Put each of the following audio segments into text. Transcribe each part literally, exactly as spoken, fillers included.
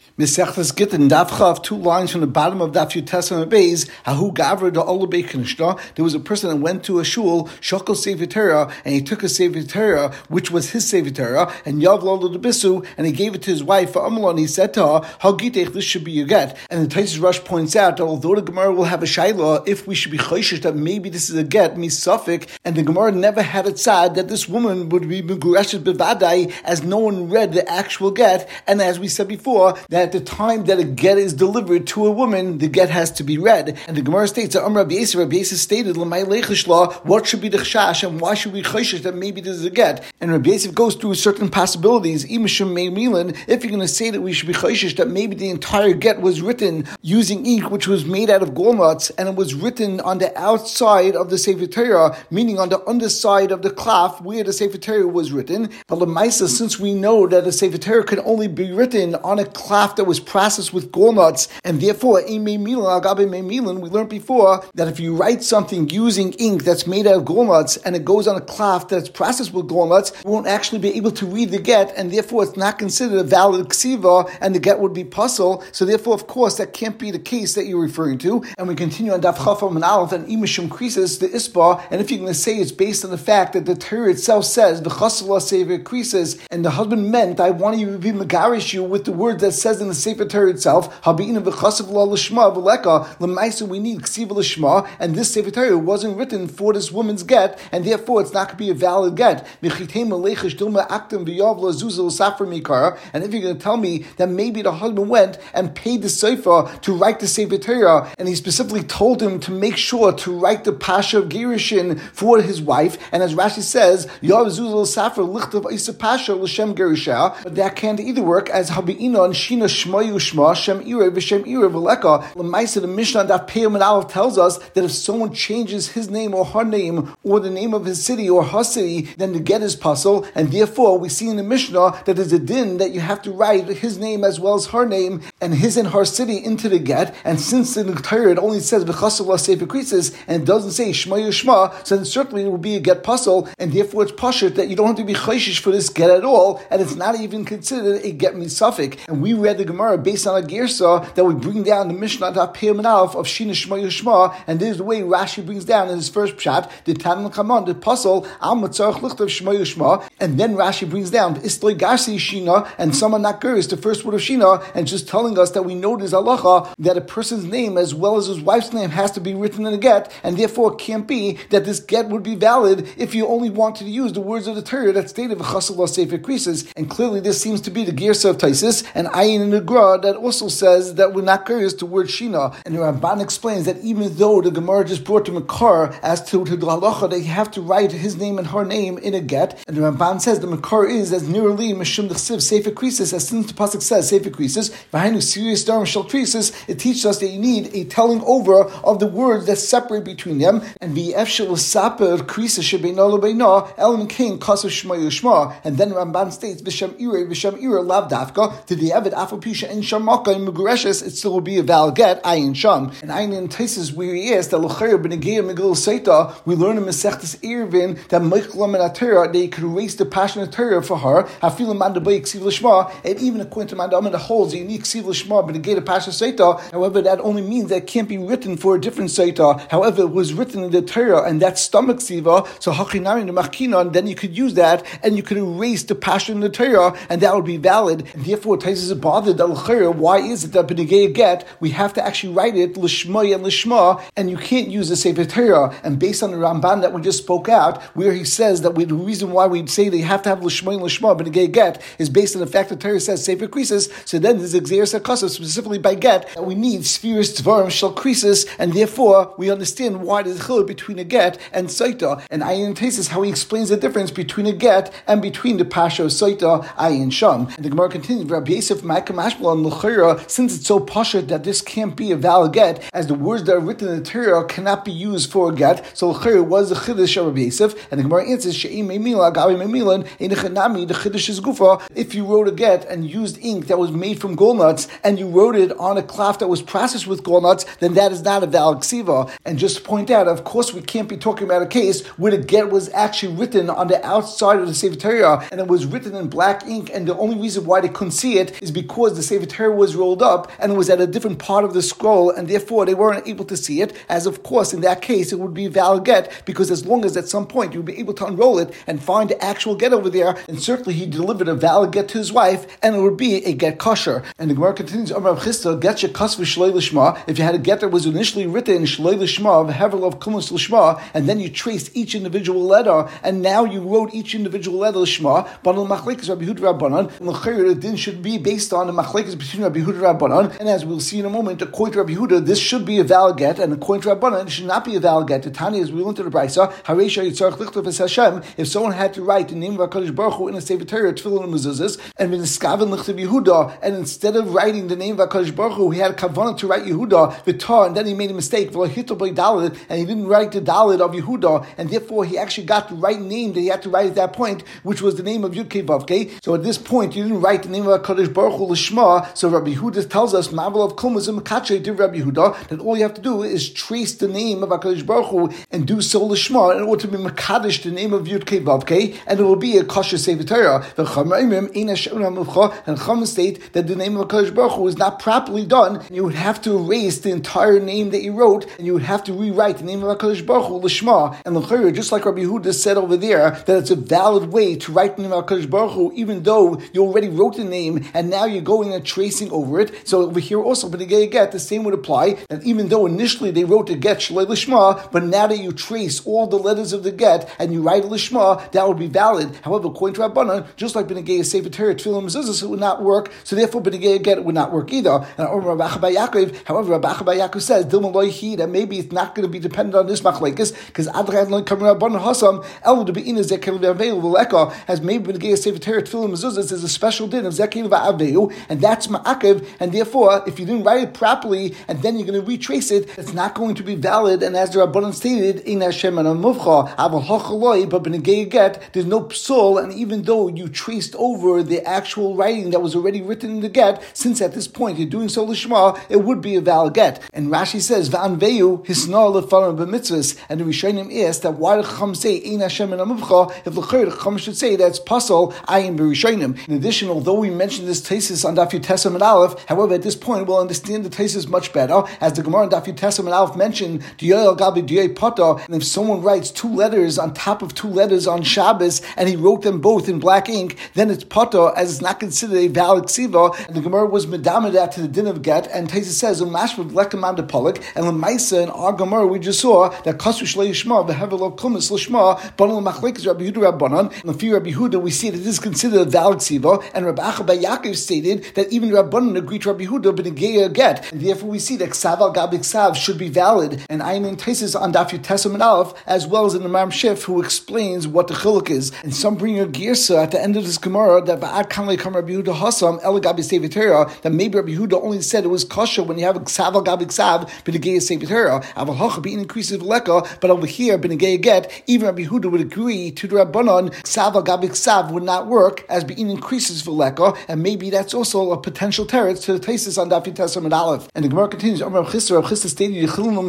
Mesechtes Gittin, Daf Chav, two lines from the bottom of Daf Yutes and Beis. Hahu Gavra da Ola Bekinishna. There was a person that went to a shul, Shokal Sefer Torah, and he took a Sefer Torah, which was his Sefer Torah, and Yav Lo Bisu, and he gave it to his wife for Amalon. He said to her, Hagitech, this should be your get. And the Taisus Rush points out that although the Gemara will have a shayla, if we should be choishish that maybe this is a get, misafik, and the Gemara never had it said that this woman would be megureshet bevadai, as no one read the actual get, and as we said before, that at the time that a get is delivered to a woman, the get has to be read. And the Gemara states that Rabbi Yisrael, Rabbi Yisrael stated, L'may leichishla, what should be the chashash, and why should we choishish that maybe this is a get? And Rabbi Yisrael goes through certain possibilities. Imashim me'milan, if you're going to say that we should be choishish that maybe the entire get was written using ink, which was made out of golnuts, and it was written on the outside of the Sefer Torah, meaning on the underside of the klaf where the Sefer Torah was written. But L'maisa, since we know that the Sefer Torah can only be written on a klaf that was processed with golnuts, and therefore, we learned before that if you write something using ink that's made out of golnuts and it goes on a klaf that's processed with golnuts, you won't actually be able to read the get, and therefore it's not considered a valid ksiva, and the get would be puzzle. So therefore, of course, that can't be the case that you're referring to. And we continue on Daf Chafam and Aleph, and Imishum Krisis, the Isba, and if you're going to say it's based on the fact that the Torah itself says, V'chasala Sefer Krisis, and the husband meant, I want you to be megarish you with the word that says in the Sefer Torah itself, Habina v'chasav la l'shma v'leka, l'maisa we need ksiva l'shma, and this Sefer Torah wasn't written for this woman's get, and therefore it's not going to be a valid get. And if you're going to tell me that maybe the husband went and paid the sefer to write the Sefer Torah, and he specifically told him to make sure to write the Pasha of Gerushin for his wife, and as Rashi says, Yav Zuzal Safra lichtav Isa Pasha l'shem Gerusha, but that can't either work as Habi'ina and Shina Shmayu Shma Shem Ira v'Shem Ira v'Leka. L'maisa, the Mishnah Daf Peyam and Aleph tells us that if someone changes his name or her name or the name of his city or her city, then the get is puzzle, and therefore we see in the Mishnah that there's a din that you have to write his name as well as her name and his and her city into the get, and since in the Torah it only says v'chasav Sefer Krisis and it doesn't say Shma Yishma, so then certainly it will be a get puzzle, and therefore it's pashut that you don't have to be chayshish for this get at all, and it's not even considered a get misafik. And we read the Gemara based on a gersa that we bring down the Mishnah Daf Peyam and Aleph of Shina Shma Yishma, and this is the way Rashi brings down in his first pshat the Tanan Kaman the puzzle Al Matzarach Lichtav Shma Yishma, and then Rashi brings down Isloi Garsi Shina and someone not ger is the first word of Shina, and just telling us that we know this halacha that a person's name as well as his wife's name has to be written in a get, and therefore it can't be that this get would be valid if you only wanted to use the words of the Torah that stated v'chasav Sefer Krisis, and clearly this seems to be the gersa of Taisis and Ayin in the Gra that also says that we're not curious to word Shina. And the Ramban explains that even though the Gemara just brought to Makar as to, to the halacha that you have to write his name and her name in a get, and the Ramban says the Makar is as nearly Mishum D'chsiv Sefer Krisis, as since the pasuk says Sefer Krisis, V'hainu serious Dharma Shel Krisis, it teaches us that you need a telling over of the words that separate between them, and V'ef Shel Saper Krisis Shebeino Lebeino Elam King Kasav Shma Yishma, and then Ramban states V'shem Ira V'shem Ira Lav Dafka to the Evid Afapisha and Shamaka and Mugureshes, it still will be a valid get Ayin Sham. And Ayin in Taisis where he is that L'chayr B'Negei Megillah Seita, we learn in Mesechtes Eruvin that Meichlam and Atera they could erase the passion of Torah for her. Hafilim Mandabay Ksiv L'Shma, and even according to Mandam that holds a unique Ksiv L'Shma B'Negei the Pasha Seita. However, that only means that it can't be written for a different Seita. However, it was written in the Torah and that's stomach Ksiva, so Hachinami the Machkina, and then you could use that and you could erase the passion in the Torah, and that would be valid. And therefore, Taisis is bothered that L'chayr, why is it that B'Negei get we have to actually write it L'Shma and L'Shma, and you can't use the Sefer Torah? And based on the Ramban that we just spoke out, where he says that we, the reason why we say that you have to have L'Shma and L'Shma B'Negei get is based on the fact that Torah says Sefer Krisis, so then there's Xeris HaKasav specifically by get that we need Spheres Tvarim Shel Krisis, and therefore we understand why there's a chiluk between a get and Saita. And Ayin Taisis how he explains the difference between a get and between the Pasha of Saita Ayin Sham. And the Gemara continues, Rabbi Yosef Ma'akam Ashbal and L'chayra, since it's so pashut that this can't be a valid get, as the words that are written in the Torah cannot be used for a get, so L'chayra was the Chiddush of Rabbi Yosef, and the Gemara answers, She'im Meimila, Gabi Meimilan, Einechanami, the Chiddush is Gufa, if you wrote a get and used ink that was made from golnuts, and you wrote it on a cloth that was processed with golnuts, then that is not a valid ksiva. And just to point out, of course, we can't be talking about a case where the get was actually written on the outside of the Sefer Torah, and it was written in black ink, and the only reason why they couldn't see it is because because the Sefer Torah was rolled up and it was at a different part of the scroll, and therefore they weren't able to see it, as of course in that case it would be a valid get, because as long as at some point you would be able to unroll it and find the actual get over there, and certainly he delivered a valid get to his wife, and it would be a get kosher. And the Gemara continues, Amar Chisda, get shekas v'shloi l'shma, if you had a get that was initially written shloi l'shma, v'hevel of kumus l'shma, and then you traced each individual letter, and now you wrote each individual letter l'shma, banal machlekes Rabbi Yehuda Rabbanan, and l'chayr the din should be based on the machlekes between Rabbi Yehuda Rabbanan, and as we'll see in a moment, according to Rabbi Yehuda, this should be a valid get, and according to Rabbanan, it should not be a valid get. The Tanya is we learned to the Brisa, Haresha Yitzarach Lichtav es Hashem, if someone had to write the name of HaKadosh Baruch Hu in a Sefer Torah, Tefillin and Mezuzahs, and V'niskaven Lichtav Yehuda, and instead of writing the name of HaKadosh Baruch Hu, he had a kavanah to write Yehuda, V'tar, and then he made a mistake, V'lohito by Dalit, and he didn't write the Dalit of Yehuda, and therefore he actually got the right name that he had to write at that point, which was the name of Yud Kei Vav Kei. So at this point, you didn't write the name of HaKadosh Baruch Hu L'Shma, so Rabbi Yehuda tells us, Mavel of Kulmazim Kachay to Rabbi Yehuda, that all you have to do is trace the name of HaKadosh Baruch Hu and do so L'Shma in order to be Makadish the name of Yud Kei Vav Kei, and it will be a kosher Sefer Torah. And Chum state that the name of HaKadosh Baruch Hu is not properly done. You would have to erase the entire name that you wrote, and you would have to rewrite the name of HaKadosh Baruch Hu L'Shma. And L'chayr, just like Rabbi Yehuda said over there, that it's a valid way to write the name of HaKadosh Baruch Hu, even though you already wrote the name, and now you're going and tracing over it. So over here also, but again, get the same would apply, that even though initially they wrote the get Shlei L'Shma, but now that you trace all the letters of the get, and you write L'Shma, that would be valid. However, according to Rabbanan, just like B'negei Sefer Torah, Tefillin Mezuzahs, it would not work, so therefore B'negei get it would not work either. And Rabbi Achai Yaakov, however, Rabbi Achai Yaakov says, Dilma Loihi, that maybe it's not going to be dependent on this machlekes, because Adran Loi Kamar Rabbanan Hasam, El to be in a Zekel V'Aveu L'Eka, as maybe B'negei Sefer Torah, Tefillin Mezuzahs is a special din of Zekel V'Aveu, and that's Ma'akev, and therefore, if you didn't write it properly, and then you're going to retrace it, it's not going to be valid, and as the Rabbanan stated, in Hashem and Amuvcha, Aval Hachaloi, but B'negei get, there's no psul, and even though you traced over the actual writing that was already written in the get, since at this point you're doing so l'shma, it would be a valid get. And Rashi says, V'anveyu hisna lefarim b'mitzvahs, and the Rishonim asked that why the Chacham say Ein Hashem and Amuvcha, if l'chayr the Chacham should say that's pasal ayin b'Rishonim. In addition, although we mentioned this tesis on Daf Yud and Aleph, however, at this point we'll understand the tesis much better, as the Gemara on Daf Yud and Aleph mentioned Diyay al Gabi Diyay Pata, and if someone writes two letters on top of two letters on Shabbos, and he wrote them both in black ink, then it's Pata, as it's not considered a valid ksiva, and the Gemara was medamid that to the din of get, and Tesis says, Umashma v'lekam de polik, and Lemaisa in our Gemara we just saw that Kasu Shlei Yishma v'hevel of Kumis L'Shma, Banal Machlekes Rabbi Yehuda Rabbanan, and the Rabbi Yehuda we see that this is considered a valid ksiva, and Rabbi Achai Yaakov stated that even Rabbanan agreed to Rabbi Yehuda b'negei get, and therefore we see that Ksav al Gabi Ksav should be valid, and I in Tesis on Daf Yud and Aleph, as well as in the Maram Shif, who explains what the chiluk is, and some bring a girsa at the end of this Gemara that Ba'ad Kanle Kam Rabbi Yehuda Hasam El Gabi Sefer Torah, that maybe Rabbi Yehuda only said it was kosher when you have a Ksav al Gabi Ksav b'negei Sefer Torah. Aval Hacha being increases v'leka, but over here b'negei get, even Rabbi Yehuda would agree to the Rabbanon Ksav al Gabi Ksav would not work as being increases v'leka, and maybe that's also a potential teretz to the tesis on Daf Yud and Aleph. And the Gemara continues, Amar Chisda, Rav Chisda stated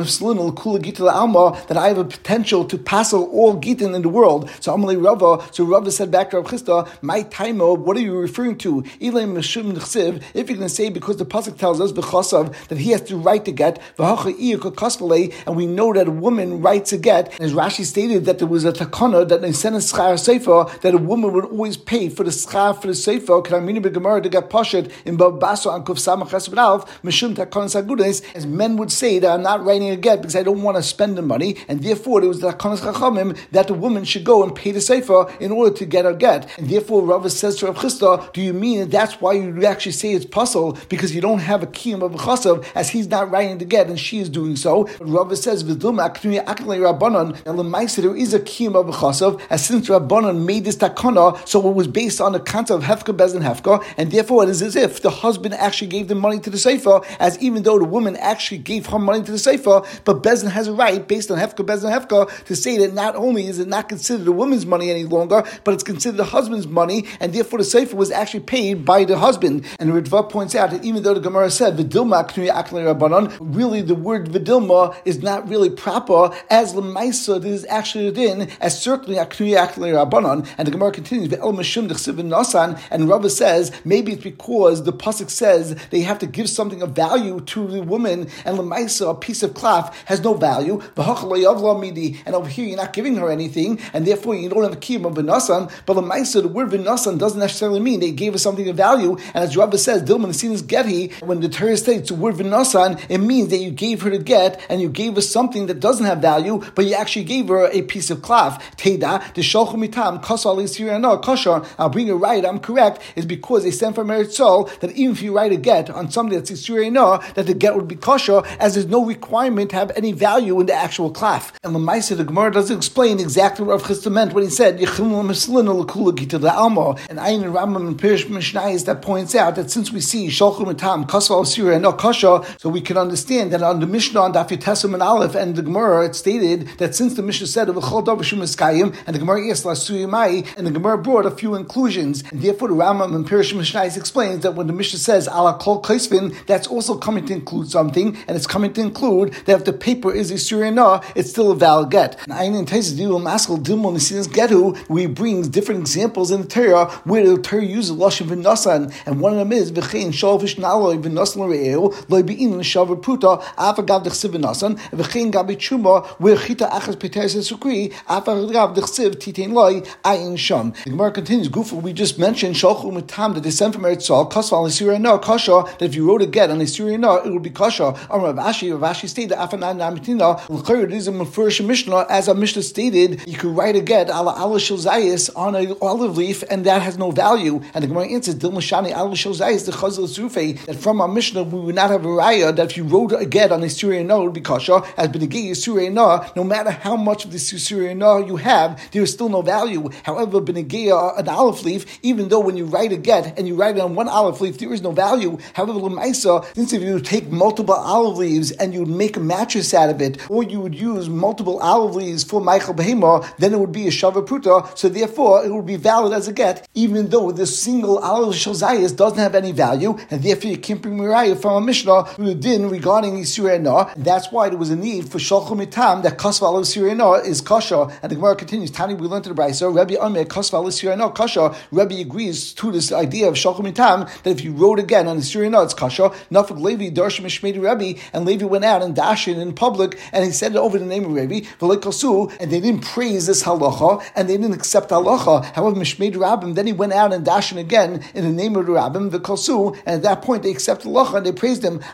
that I have a potential to passel all gitin in the world. So Amalei Rava, so Rava said back to Rav Chisda, my taimo, what are you referring to? If you're going to say because the pasuk tells us that he has to write the get, and we know that a woman writes a get, as Rashi stated that there was a takana that they sent a schar sefer that a woman would always pay for the schar for the sefer. Can I mean the Gemara to get pashet in Babaso and Kuf Samach Chesed Mishum takana sagudes, as men would say that I'm not writing a get because I don't want to spend the money, and therefore there was the takanas chachamim that the woman should go and pay the sefer in order to get her get. And therefore Rava says to Rav Chisda, do you mean that that's why you actually say it's puzzle, because you don't have a kiyum of a chasav, as he's not writing the get and she is doing so? But Rava says, V'dum aknui aklei Rabbanon, and l'maisa there is a kiyum of a chasav, as since Rabbanon made this takana, so it was based on the concept of hefka bez and hefka, and therefore it is as if the husband actually gave the money to the sefer, as even though the woman actually gave her money to the sefer, but Bezin has a right, based on hefka bez and hefka, to say that not only is it not considered a woman's money any longer, but it's considered the husband's money, and therefore the sefer was actually paid by the husband. And Ritva points out that even though the Gemara said V'dilma aknui aklei Rabbanon, really the word V'dilma is not really proper, as l'maisa it is actually din, as certainly aknui aklei Rabbanon. And the Gemara continues V'el mishum d'chsiv nasan, and Rava says maybe it's because because the pasuk says they have to give something of value to the woman, and lemaisa, a piece of cloth, has no value. And over here, you're not giving her anything, and therefore you don't have a kiyum of v'nasan. But lemaisa, the word v'nasan doesn't necessarily mean they gave her something of value. And as Rabbi says, Dilman Asinas Geti, when the Torah states the word v'nasan, it means that you gave her the get, and you gave her something that doesn't have value, but you actually gave her a piece of cloth. Teda, the sholchu mitam, kasal isirana, kashar, I'll bring it right, I'm correct, is because they sent from Eretz Yisrael that even if you write a get on something that's isirana, that the get would be kosher, as there's no requirement to have any value in the actual cloth. And the Maisa, the Gemara doesn't explain exactly what Rav Chisda meant when he said, and Ayin and Rambam and Pirish Mishnayis that points out that since we see sholchu mitam, kasal isirana, no kosher, so we can understand that on the Mishnah, on Daf Yotesam and Aleph, and the Gemara, it stated that since the Mishnah said of V'chol davar shum eskayim, and the Gemara yes lasuyimai, and the Gemara brought a few inclusions, and therefore the Rambam and Pirish Mishnayis explains that when the Mishnah says ala kol kaisvin, that's also coming to include something, and it's coming to include that if the paper is isurina, it's still a valid get. And Ayin and Taisus Dilul Maskal Dilmon Nesinas Getu, we brings different examples in the Torah where the Torah uses lashon v'nasan, and one of them is v'chein shalvish naloi v'nasan l're'eu loy be'in l'shavar pruta afagav d'chsiv v'nasan v'chein gabi chuma where chita achas peteres esukri afagav d'chsiv titein loy ayin sham. The Gemara continues. Gufa, we just mentioned shalchu mitam that they sent from Eretz Yisrael kasval l'siriyana kasha, that if you wrote a get on l'siriyana it would be kasha. Amar Rav Ashi, Rav Ashi stated afanan namitina l'chayr it is a mefurish Mishnah, as a Mishnah stated you could write a get ala ala shel zayis on an olive leaf and that has no value. And the Gemara answers Dil Mashani ala shel zayis the chazal surfei, that from our Mishnah we would not have a raya that if you wrote a get on a suriyana it would be kasha, as benegei suriyana no matter how much of the suriyana you have there is still no value. However, benegei an olive leaf, even though when you write a get and you write it on one olive leaf there is no value. However, l'maisa, since if you take multiple olive leaves and you would make a mattress out of it, or you would use multiple olive leaves for Michael Behema, then it would be a Shava Pruta, so therefore it would be valid as a get, even though this single olive shel zayis doesn't have any value, and therefore you can't bring Miraya from a Mishnah with a din regarding Yisur Na. That's why there was a need for Shalchu Mitam that Kasval Yisur Na is Kasha. And the Gemara continues, Tani, we learned to the Brayso, Rabbi Amir Kasval Yisur Na Kasha. Rabbi agrees to this idea of Shalchu Mitam that if you wrote again on Yisur Na it's Kasha. Nafik Levi Darsh Mishmedi Rabbi, and Levi went out and dashed it in public, and he said it over the name of Rabbi, and they didn't praise this halacha, and they didn't accept halacha. However, Mishmei Rabbim, then he went out and dashed again in the name of the Rabbim, the Kalsu, and at that point they accepted halacha and they praised him.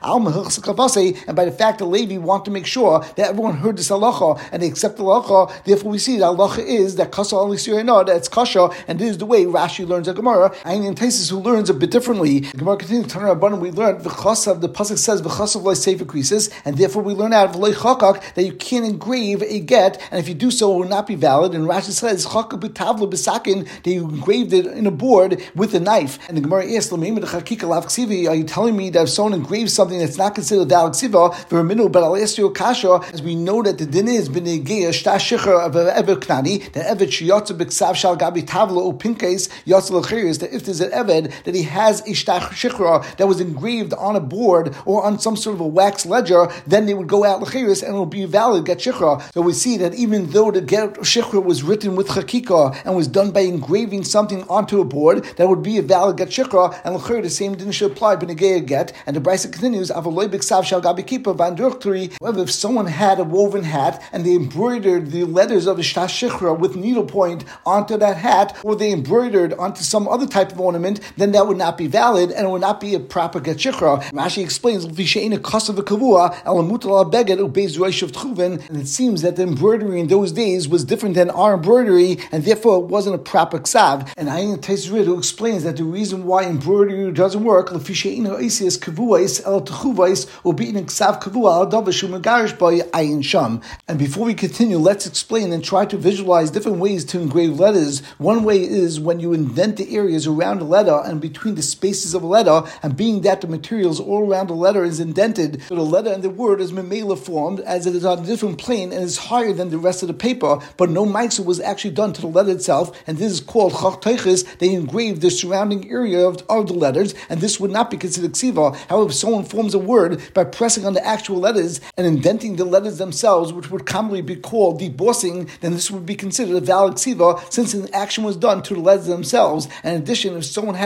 And by the fact that Levi wanted to make sure that everyone heard this halacha and they accepted halacha, therefore we see that halacha is that kasa al yisur, that's kasha, and this is the way Rashi learns a Gemara. And in Taisus who learns a bit differently, the Gemara continues to turn around. We learn the chasav, the pasuk says v'chasav loy sefer creases, and therefore we learn out of loy chakak that you can't engrave a get, and if you do so, it will not be valid. And Rashi says chakak b'tavla b'sakin, that you engraved it in a board with a knife. And the Gemara asks, are you telling me that if someone engraves something that's not considered valid ksiva for a minute? But I'll ask you a kasha, as we know that the din is b'negei shtash shicher of ever knani, that evet sheyotza b'ksav shal gabi tavla or pinkes yotza l'chiris, that if there's an evet that he has a shtash shicher that was engraved on a board or on some sort of a wax ledger, then they would go out l'chiris and it will be valid get shicher. So we see that even though the get shicher was written with chakika and was done by engraving something onto a board, that would be a valid get shicher, and l'chir the same din should apply b'negei get. And the Brisa continues, avaloi b'ksav shal gabi kippah v'andurchturi. However, if someone had a woven hat and they embroidered the letters of the shtash shichra with needlepoint onto that hat, or they embroidered onto some other type of ornament, then that would not be valid and it would not be a proper get shichra. Rashi explains, and it seems that the embroidery in those days was different than our embroidery, and therefore it wasn't a proper ksav. And Ayin Taisrid, who explains that the reason why embroidery doesn't work, and before we continue, let's explain and try to visualize different ways to engrave letters. One way is when you indent the areas around the letter and between the spaces of a letter, and being that the materials all around the letter is indented, so the letter and the word is memela formed, as it is on a different plane and is higher than the rest of the paper, but no ma'aser was actually done to the letter itself, and this is called chach teiches. They engraved the surrounding area of, of the letters, and this would not be considered ksiva. However, if someone forms a word by pressing on the actual letters and indenting the letters themselves, which would commonly be called debossing, then this would be considered a valid ksiva, since an action was done to the letters themselves. And in addition, if someone had a flat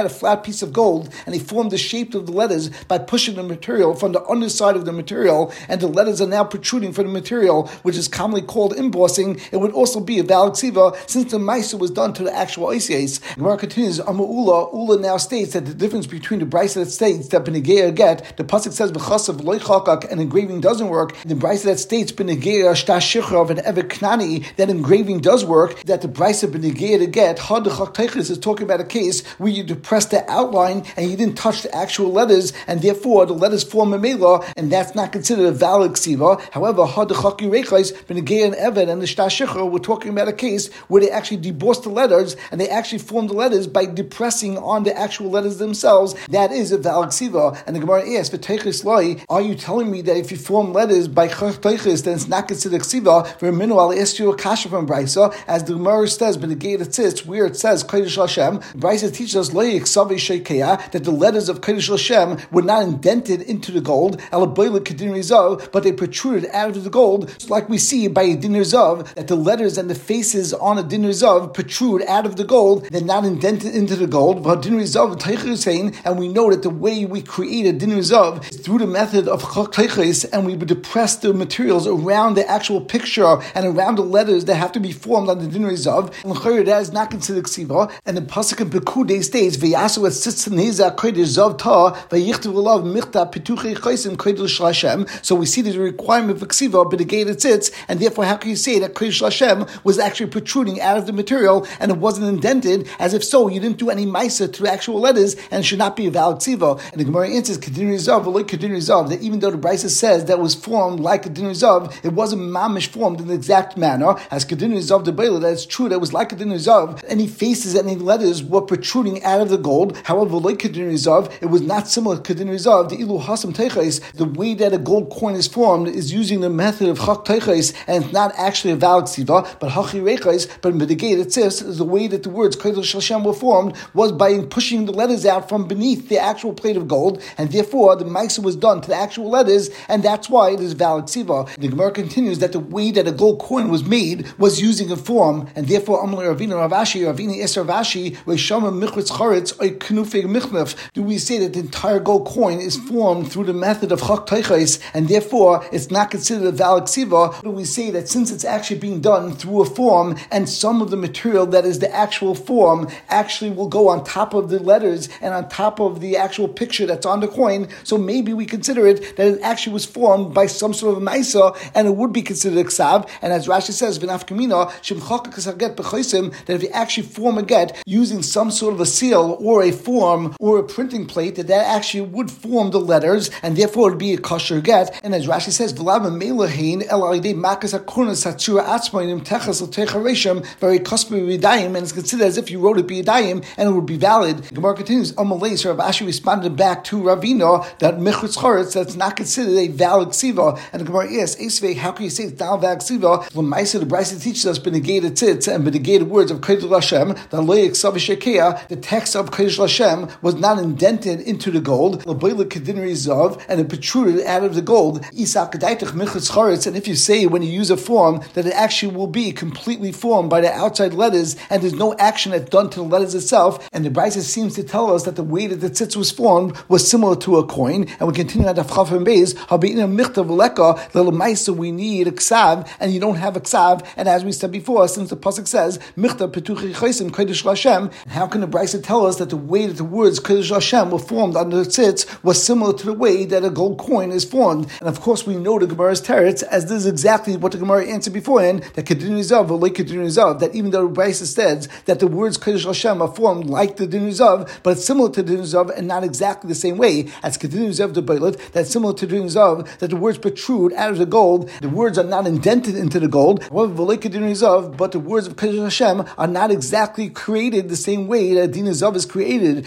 flat piece of gold, and he formed the shape of the letters by pushing the material from the underside of the material, and the letters are now protruding from the material, which is commonly called embossing. It would also be a valid ksiva, since the Maisa was done to the actual Oisies. Gemara continues, Amar Ula, Ula now states that the difference between the Brisa that states that B'negeya get, the pasuk says B'chasav loy chakak, and engraving doesn't work. The Brisa that states B'negeya shtash shichrav and evet knani, that engraving does work. That the Brisa B'negeya to get had chak teichus is talking about a case where you depressed the outline and you didn't touch the actual letters, and therefore the letters form a mela, and that's not considered a valid ksiva. However, had chak yireichais B'negeya and evet and the shtash shichrav, we're talking about a case where they actually debossed the letters and they actually formed the letters by depressing on the actual letters themselves. That is a valid ksiva. And the Gemara asks, "V'teichus loy, are you telling me that if you form letters by chak teichus, then it's not considered ksiva?" For a minute, I'll ask you a kasha from Brisa, as the Gemara says, "B'negei it sits where it says Kodesh Hashem." Brisa teaches us loy iksavi shekeya, that the letters of Kodesh Hashem were not indented into the gold, alaboyle kedin rizav, but they protruded out of the gold. So like we see by a din rizav, that the letters and the faces on a din rizav protrude out of the gold, they're not indented into the gold. But din rizav teichus saying, and we know that the way we create a din rizav is through the method of chak teichus, and we would depress the materials around the actual picture and around the letters that have to be formed on the din rizav. And that is not considered ksiva. And the pasuk in Pekudei states, "V'yasu et sitzaneza kodesh zav ta v'yichtav olav michta pituchei chaysim kodesh Hashem." So we see there's a requirement for ksiva, but the gate it sits, and therefore how can you say that kodesh Hashem was actually protruding out of the material and it wasn't indented? As if so, you didn't do any maisa to the actual letters, and it should not be a valid ksiva. And the Gemara answers, "Kedin rizav v'lo kedin rizav," that even though the Brisa says that it was formed like a din rizav, it wasn't mamish formed in the exact manner as kedin rizav de beila. That it's true that it was like a din rizav. Any faces and any letters were protruding out of the gold. However, like kedin rizav, it was not similar to kedin rizav. The ilu hasam teichais, the way that a gold coin is formed, is using the method of chak teichais, and it's not actually a valid ksiva, but hachi reichais. But in the gate it says the way that the words kodesh Hashem were formed was by pushing the letters out from beneath the actual plate of gold, and therefore the maisa was done to the actual letters, and that's why it is valid ksiva. The Gemara continues that the way that a gold coin was made was using a form, and therefore Amalei Ravina Ravashi, Ravina Eser Ravashi, Reshama Michritz Charetz Oy Knufig Michnef. Do we say that the entire gold coin is formed through the method of chak teichais, and therefore it's not considered a valid ksiva? Do we say that since it's actually being done through a form, and some of the material that is the actual form actually will go on top of the letters and on top of the actual picture that's on the coin, so maybe we consider it that it actually was formed by some sort of maisa, and it would be considered a ksav. And as Rashi says, "V'nafkamina shemchakak saget b'chaisim," that if you actually form a get using some sort of a seal or a form or a printing plate, that that actually would form the letters, and therefore it would be a kosher get. And as Rashi says, "V'lav meilahin el alidei makas hakunas hatzura atzmoinim techas l'techareshim very kosper b'yadayim," and it's considered as if you wrote it b'yadayim, and it would be valid. Gemara continues, Amalei, so Rav Ashi responded back to Ravina that Michritz Charetz, that's not considered a valid ksiva. And the Gemara asks, Esvei, how can you say it's not a valid ksiva? L'maisa, the Brisa teaches us b'negated tzitz and b'negated words of Kodesh Hashem, that loy iksav shekeya, the text of Kodesh Hashem was not indented into the gold, l'boyle kedin rizav, and it protruded out of the gold. Isak daitach Michritz Charetz, and if you say when you use a form that it actually will be completely formed by the outside letters, and there's no action that's done to the letters itself, and the Brisa seems to tell us that the way that the tzitz was formed was similar to a coin. And we continue at the Chaf and Beis, Habina Michtav Leka, little Maisa, we need a ksav, and you don't have a ksav. And as we said before, since the pasuk says Michtav Petuchi Chaisim Kodesh Hashem, how can the Brisa tell us that the way that the words Kodesh Hashem were formed on the tzitz was similar to the way that a gold coin is formed? And of course, we know the Gemara's teretz, as this is exactly what the Gemara answered beforehand, that Kedin Rizav or like Kedin Rizav, that even though the Brisa says that the words Kodesh Hashem are formed like the Din Rizav, but it's similar to Din Rizav and not exactly the same way as Kedin Rizav the Beilat, that's similar to Din Rizav, that the words protrude out of the gold, the words are not indented into the gold. However, V'lei Kedin Rizav, but the words of Kodesh Hashem are not exactly created the same way that Din Rizav is created.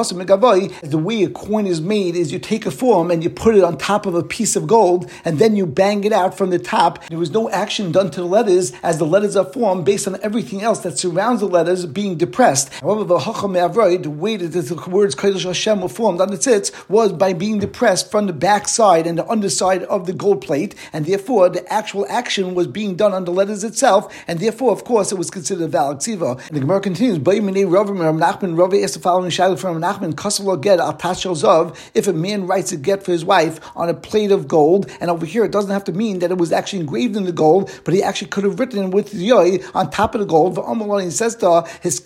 The way a coin is made is you take a form and you put it on top of a piece of gold, and then you bang it out from the top. There was no action done to the letters, as the letters are formed based on everything else that surrounds the letters being depressed. However, the Chacham Me'avroi, the way that the words Kodesh Hashem were formed on the tzitz was by being depressed from the back side and the underside of the gold plate, and therefore the actual action was being done on the letters itself, and therefore, of course, it was considered a valid ksiva. And the Gemara continues, Rav Nachman Rav asked the following following Shaila from Nachman, Kasala get al tashel zav, if a man writes a get for his wife on a plate of gold, and over here it doesn't have to mean that it was actually engraved in the gold, but he actually could have written with yoy on top of the gold. He says to his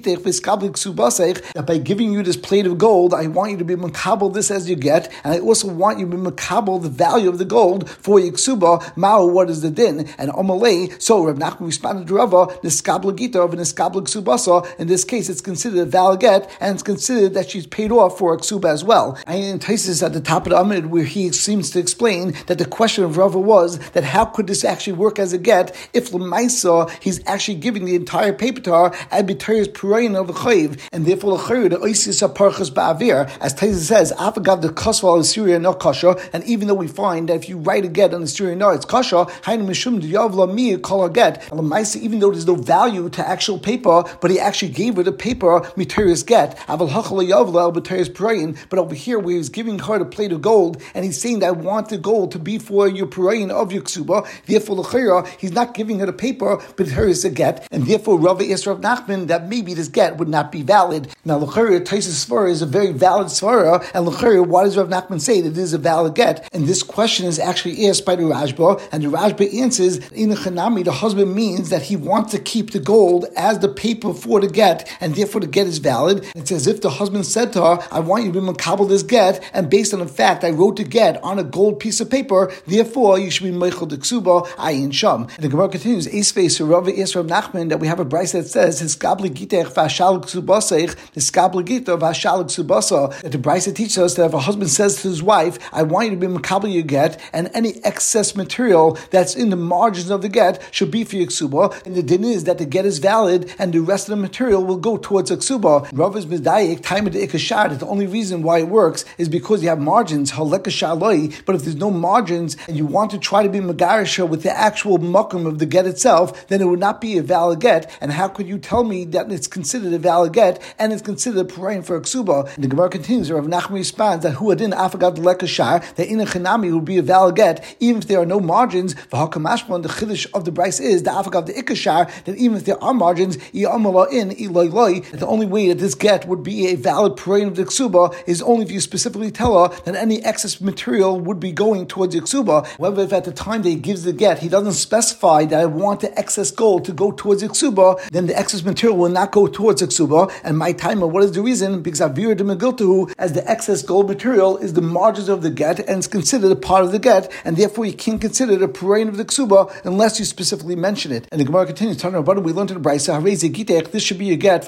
that by giving you this plate of gold, I want you to be makabel this as you get, and I also want you to be makabel the value of the gold for Yiksuba. Mao, what is the din? And Omalei, so Rav Nachman responded to Rava, niskabel gita of niskabel ksubasa. In this case, it's considered a valid get, and it's considered that she's paid off for a ksuba as well. And entices at the top of the Amid, where he seems to explain that the question of Rava was that how could this actually work as a get if Lamaisa he's actually giving the entire paper to her and B'Torah's Purayin of the Chayiv, and therefore the Chayiv the Oisis Parchas Ba'avir, as Taisa says, Afagav the Kasval of Syria no kasha, and even though we find that if you write a get on the Syria no it's kasha, Hainu Mishum Yavla Mi Kol get, and Lamaisa even though there's no value to actual paper, but he actually gave her the paper B'Torah's get, Aval Hachal Yavla B'Torah's Purayin, but over here where he's giving her the plate of gold, and he's saying that I want the gold to be for your Purayin of your Ksuba, therefore the Chayyah, he's not giving her the paper, but her is a get, and therefore Rava asked Rav Nachman that maybe this get would not be valid. Now L'chayra, Taisus Svara is a very valid Svara, and L'chayra, why does Rav Nachman say that it is a valid get? And this question is actually asked by the Rashba, and the Rashba answers, in the Chanami, the husband means that he wants to keep the gold as the paper for the get, and therefore the get is valid. It's as if the husband said to her, I want you to be makabel this get, and based on the fact I wrote the get on a gold piece of paper, therefore you should be meichel de ksuba, ayin sham. And the Gemara continues, Esvei, so Rav asked Rav Nachman that we have a brayse that says, his skabli gitech v'ashal ksubasech, the skabli gita v'ashal ksubasa. That the brayse teaches us that if a husband says to his wife, I want you to be makabel your get, and any excess material that's in the margins of the get should be for your ksuba, and the din is that the get is valid, and the rest of the material will go towards a ksuba. Rav is mizdayik, time of the ikashar, that the only reason why it works is because you have margins, halekashaloi, but if there's no margins, and you want to try to be magarisha with the actual makom of the get itself, then it would not be a valid get. And how could you tell me that it's considered a valid get and it's considered a parayin for a ksuba? And the Gemara continues, Rav Nachman responds that huadin afagad lekashar, that in a chanami would be a valid get even if there are no margins. V'hakamashma, the chiddush of the brayse is the afagav the ikashar, that even if there are margins, yamala in iloy, that the only way that this get would be a valid parayin of the ksuba is only if you specifically tell her that any excess material would be going towards the ksuba. However, if at the time that he gives the get, he doesn't specify that I want the excess gold to go towards the ksuba, then the excess material will not go towards the ksuba. And my timer, what is the reason? Because avir de megiltahu, as the excess gold material is the margins of the get and it's considered a part of the get, and therefore you can't consider it a parayin of the ksuba unless you specifically mention it. And the Gemara continues, talking about we learned in the brayse, this should be a get,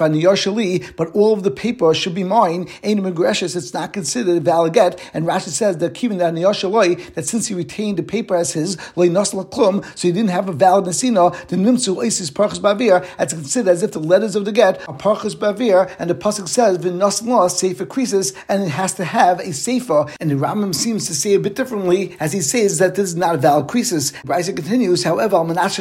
but all of the paper should be mine. It's not considered a valid get. And Rashi says that even that that since he retained the paper as his, so he didn't have a valid nesina, the nimsu oisis parchas bavir, it's considered as if the letters of the get are parchas bavir, and the pasuk says v'nosla sefer krisis, and it has to have a sefer. And the Rambam seems to say a bit differently, as he says that this is not a valid krisis. Brayse continues, however,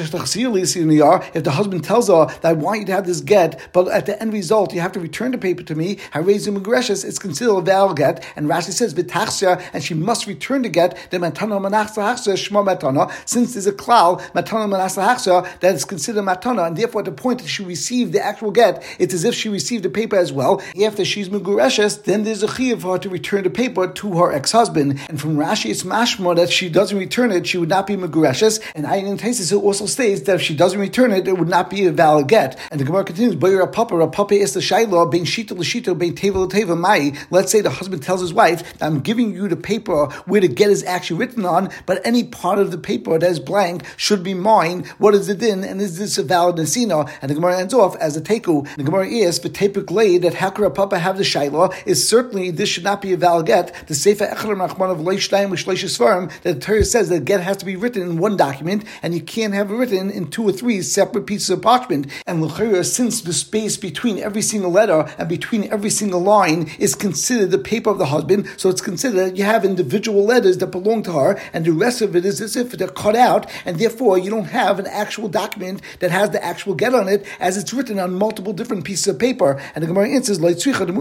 if the husband tells her that I want you to have this get, but at the end result you have to return the paper to me, it's considered a valid get. And Rashi says v'tachsya, and she must return the get. The matana manachsa hachsa shma matana. Since there's a klal matana manachsa hachsa that is considered matana, and therefore at the point that she received the actual get, it's as if she received the paper as well. After she's megureshes, then there's a chiyuv for her to return the paper to her ex-husband. And from Rashi, it's mashma that she doesn't return it, she would not be megureshes. And Ayin Taisis also states that if she doesn't return it, it would not be a valid get. And the Gemara continues, Bayra Papa, Rapapa is the Shaila, bein Shita Lashita, bein Teva Teva Mai. Let's say the husband tells his wife, I'm giving you the paper where the get is actually written on, but any part of the paper that is blank should be mine. What is the din? And is this a valid nesina? And the Gemara ends off as a teku. The Gemara is, but tepik lay that Hakara Papa have the Shaila is certainly this should not be a valid get. The Sefer Echler Rachman of Leishtayim with Shleishis Farm, that the Torah says that get has to be written in one document, and you can't have it written in two or three separate pieces of parchment. And l'chayra, since the space between every single letter and between every single line is considered the paper of the husband, so it's considered that you have individual letters that belong to her, and the rest of it is as if they're cut out, and therefore you don't have an actual document that has the actual get on it, as it's written on multiple different pieces of paper. And the Gemara answers, that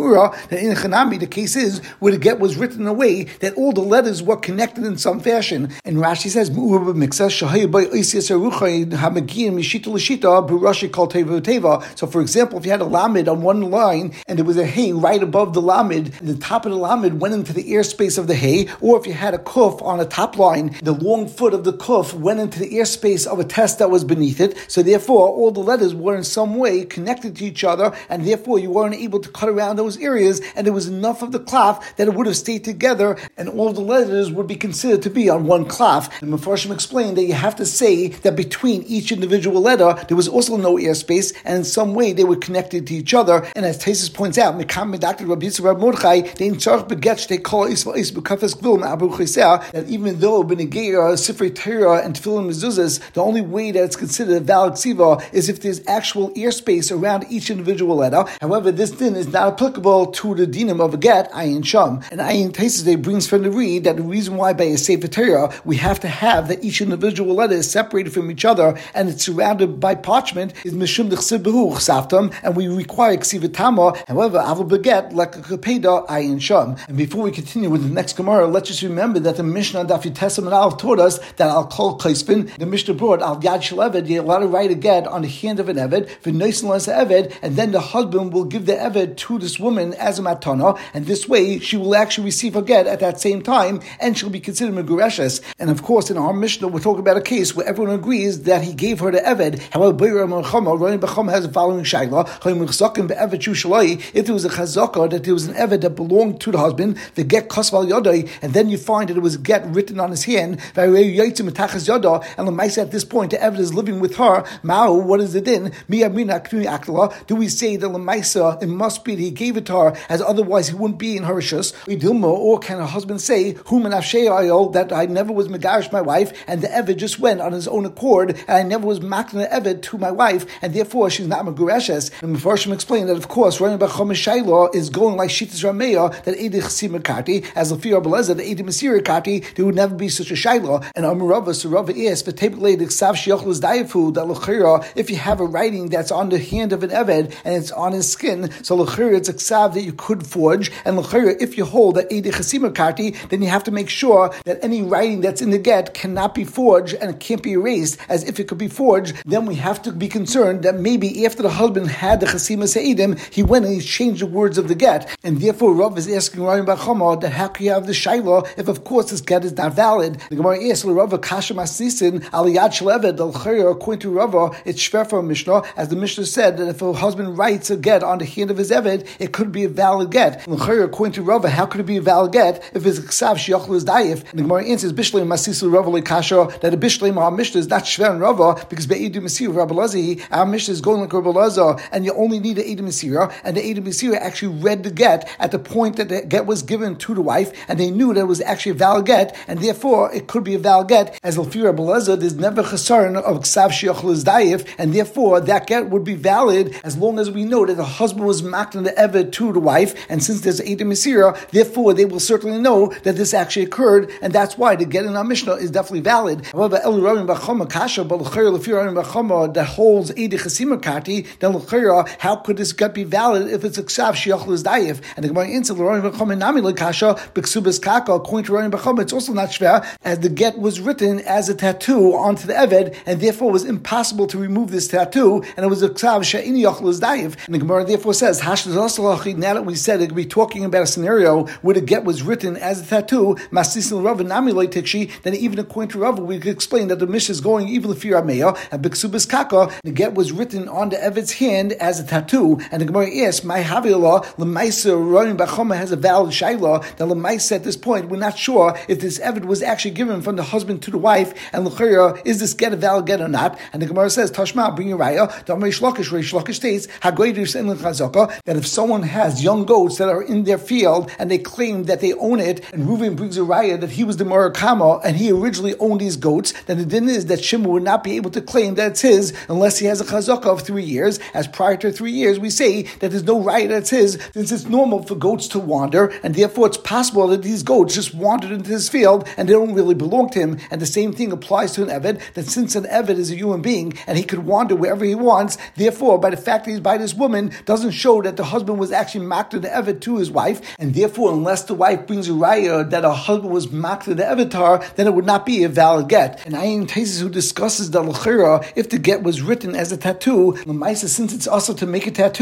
in Chanami, the case is where the get was written in a way that all the letters were connected in some fashion. And Rashi says, so for example, if you had a lamed on one line line, and there was a hay right above the lamed, and the top of the lamed went into the airspace of the hay, or if you had a kuf on a top line, the long foot of the kuf went into the airspace of a test that was beneath it, so therefore all the letters were in some way connected to each other, and therefore you weren't able to cut around those areas, and there was enough of the cloth that it would have stayed together, and all the letters would be considered to be on one cloth. And Mefarshim explained that you have to say that between each individual letter, there was also no airspace, and in some way they were connected to each other. And as Taisus points out, that even though Benegea, Sifrei Torah, and Tefillin Mezuzahs, the only way that it's considered a valid ksiva is if there's actual airspace around each individual letter. However, this din is not applicable to the dinim of a get, Ayin Sham. And Ayin Taisus brings from the read that the reason why by a Sefer Torah we have to have that each individual letter is separated from each other and it's surrounded by parchment is Mishum D'chsiv Behu Chsaftam, and we require Ksivatama. However, Avol Beget like a Kapeda Ayin Sham. And before we continue with the next Gemara, let's just remember that the Mishnah Daf Yitesam and Alf taught us that Al Kol Kaispin, the Mishnah brought Al Yad Shel Eved, you're allowed to write a get on the hand of an Eved, for Noisin Las Eved, and then the husband will give the Eved to this woman as a matana, and this way she will actually receive a get at that same time, and she'll be considered Megureshes. And of course, in our Mishnah, we're talking about a case where everyone agrees that he gave her the Eved. However, Rani Bacham has the following shayla: if there was a chazaka that there was an Eved that belonged to the husband, the get kasval yodai, and then you find that it was a get written on his hand, and the at this point the Eved is living with her. Mao, what is it in? Do we say that Lamaisa, it must be that he gave it to her, as otherwise he wouldn't be in her rishus? Or can a husband say, that I never was megarish my wife, and the Eved just went on his own accord, and I never was makna the Eved to my wife, and therefore she's not megureshes? And Mefarshim explained that, of course, Rani Bacham Shayla is going like Shitas Rameya, that Edich Simakati, as Lafir Beleza, that Edich Masirikati, there would never be such a Shayla. And Amarava, so Rava is, for Tepele, the Ksav Shiachlas Dayafu, that Lachira, if you have a writing that's on the hand of an Eved, and it's on his skin, so Lachira, it's a Ksav that you could forge, and Lachira, if you hold that Edich Simakati, then you have to make sure that any writing that's in the get cannot be forged, and it can't be erased, as if it could be forged, then we have to be concerned that maybe after the husband had the Chasima Se'idim, he went and he changed the words of the get. And therefore, Rav is asking Rani Bachama that how can you have the Shaila if, of course, this get is not valid? The Gemara asks, Rav Kasha Masisin, Aliyad Shleved, Al Chayra, according to Rav, it's Shver for a Mishnah, as the Mishnah said that if a husband writes a get on the hand of his Eved, it could be a valid get. Al Chayra, according to Rav, how could it be a valid get if it's a Ksav Shiachlu is Dayif? And the Gemara answers, Bishlei Masisu Rav Le Kasha, that a Bishlei our Mishnah is not Shver and Rav, because Be'idu Masir Rabbi Lazi, our Mishnah is going like Rabbi Laza, and you only need the Eidim Masira, and the Eidim Masira actually read the get at the point that the get was given to the wife, and they knew that it was actually a valid get, and therefore it could be a valid get. As Lafir Rabbi Laza, there's never chasarn of Ksav Shiachlu Dayif, and therefore that get would be valid as long as we know that the husband was makna the Eved to the wife, and since there's Eidim Masira, therefore they will certainly know that this actually occurred, and that's why the get in our Mishnah is definitely valid. However, El Rabbi Bachama Kasha, but Lachir Lafir Rabbi Bachama that holds Eidi Chasima Kati, then Lachira, how could this get be valid if it's a Ksav Shiachlu is Dayif? And the Gemara answers, Rabbi Bachama Nami Lekasha, B'Ksubas Kaka, according to Rabbi Bachama, it's also not shver, as the get was written as a tattoo onto the Eved, and therefore it was impossible to remove this tattoo, and it was a Ksav She'ini Yachlu is Dayif. And the Gemara therefore says, now that we said it could be talking about a scenario where the get was written as a tattoo, Masisin Rav Nami Leitikshi, then even according to Rav, we could explain that the Mishnah is going even if you're Ameya, and B'Ksubas Kaka, the get was written on the Eved's hand as a tattoo, and the Gemara asks, my Havilah, Lemaisa, Rani Bachama has a valid Shaila, that Lemaisa at this point, we're not sure if this Eved was actually given from the husband to the wife, and L'chayra, is this get a valid get or not? And the Gemara says, Tashma, bring your raya, the Reish Lakish, Reish Lakish states, Hagoydus and L'chazaka, that if someone has young goats that are in their field, and they claim that they own it, and Reuven brings a raya that he was the Murakama, and he originally owned these goats, then the din is that Shimon would not be able to claim that it's his, unless he has a chazaka of three years, as prior to three years, we say that there's no raya that's his, since it's normal for goats to wander, and therefore it's possible that these goats just wandered into his field, and they don't really belong to him, and the same thing applies to an Eved, that since an Eved is a human being, and he could wander wherever he wants, therefore, by the fact that he's by this woman, doesn't show that the husband was actually makta the Eved to his wife, and therefore, unless the wife brings a raya that a husband was makta the Eved to her, then it would not be a valid get. And Ayin Taisus who discusses the L'chira, if the get was written as a tattoo, L'maisa, since it's also to make a tattoo, so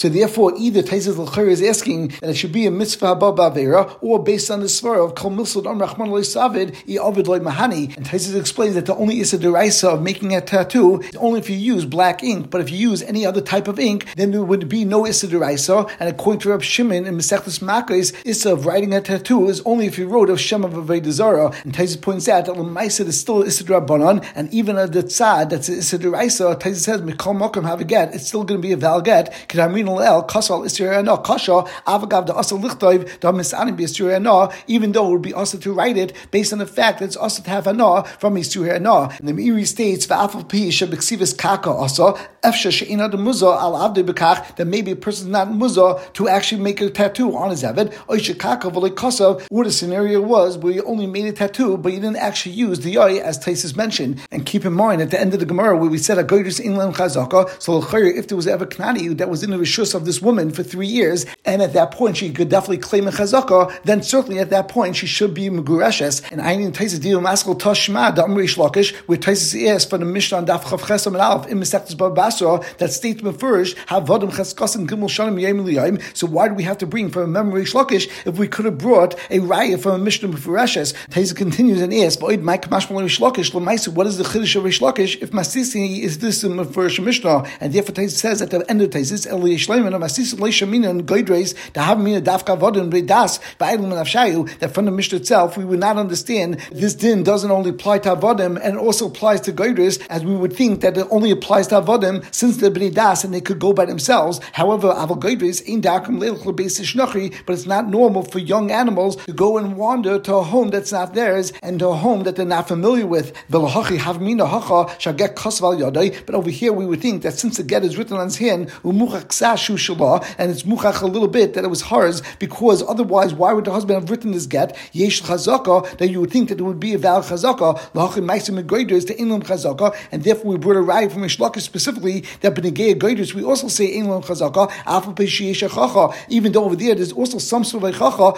therefore, either Taisez L'Chayr is asking that it should be a mitzvah haba ba'avera, or based on the svara of Kol Milsud Am Rachman Lo Savid I Ovid Lo Mahani. And Taisez explains that the only Issa Deraisa of making a tattoo is only if you use black ink, but if you use any other type of ink, then there would be no Issa Deraisa. And according to Reb Shimon in Masechtas Makos, Issa of writing a tattoo is only if you wrote of Shem of Avodah Zarah. And Taisez points out that L'maisa is still Issa D'Rabbanan, and even at the tzad that's Issa Deraisa, Taisez says Mikol Mokum have a get, it's still going to be a val get. Kedamrin L'el Kasal Issa Ana Kasha Avagav the Asa Lichtov the Misanim B'Isur Ana, even though it would be also to write it based on the fact that it's also to have Ana from Isur Ana. And the Meiri states Va'afal Pi Shebeksivis Kaka also Efsha She'ina the Muzah Al Avdei B'Kach, that maybe a person's not Muzah to actually make a tattoo on his Eved. Oisha Kaka V'Lei Kasav, where the scenario was where you only made a tattoo but you didn't actually use the Yai as Taisus mentioned. And keep in mind at the end of the Gemara where we said a Goydus Inlam Chazaka, so if there was ever Knani that was in the Rishus of this woman for three years, and at that point she could definitely claim a Chazaka, then certainly at that point she should be Megureshes. And I need Taisus Dio Maskal Tashma, the Amrish Lakish, where Taisus asked for the Mishnah on Daf Chav Chesam and Aleph in Mesechtes Bava Basra, that statement first, Havadim Cheskasim Gimel Shanim Yom L'Yom. So why do we have to bring from a memory Lakish if we could have brought a Raya from a Mishnah Mefureshes? Taisus continues and asks, what is the Chiddush of Rish Lakish if Masisi is this in Mefurish Mishnah? And therefore Taisus says at the end of Taisus, Eli Yishleiman of Masisi Leishamina and Goydres, the Havmina Dafka Vodin Bredas, Ba'ilum and Avshayu, that from the Mishnah itself we would not understand this din doesn't only apply to Avodim and it also applies to Goydres, as we would think that it only applies to Avodim since they're Bredas and they could go by themselves. However, Aval Goydres ain't Dakum Leilchel Beis Shnachri, but it's not normal for young animals to go and wander to a home that's not theirs and to a home that they're not familiar with. But over here we would think that since the get is written on his hand, and it's muchach a little bit that it was hers, because otherwise why would the husband have written this get? Yesh chazaka, that you would think that it would be a valid chazaka, and therefore we brought a raya from Mishlakis specifically that b'negei goyders we also say inlam chazaka, even though over there there's also some sort of chacha,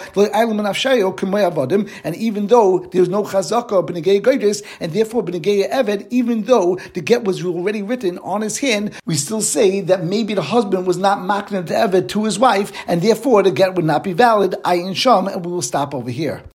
and even though there's no chazaka b'negei goyders, and therefore b'negei eved, even though the get was already written on his hand, we still say that maybe the husband was not makna to eved to his wife, and therefore the get would not be valid. Ayin sham, and we will stop over here.